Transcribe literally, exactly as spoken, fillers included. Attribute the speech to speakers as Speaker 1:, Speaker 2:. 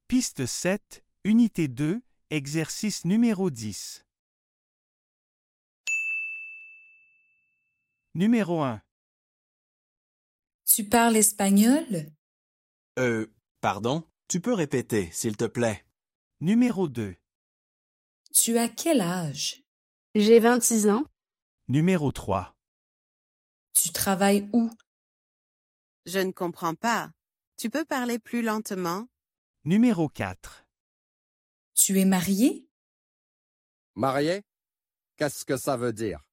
Speaker 1: Piste sept, unité deux, exercice numéro dix. Numéro un.
Speaker 2: Tu parles espagnol?
Speaker 3: Euh, pardon? Tu peux répéter, s'il te plaît?
Speaker 1: Numéro deux.
Speaker 2: Tu as quel âge?
Speaker 4: J'ai vingt-six ans.
Speaker 1: Numéro trois.
Speaker 2: Tu travailles où?
Speaker 5: Je ne comprends pas. Tu peux parler plus lentement?
Speaker 1: Numéro quatre.
Speaker 2: Tu es marié?
Speaker 6: Marié? Qu'est-ce que ça veut dire?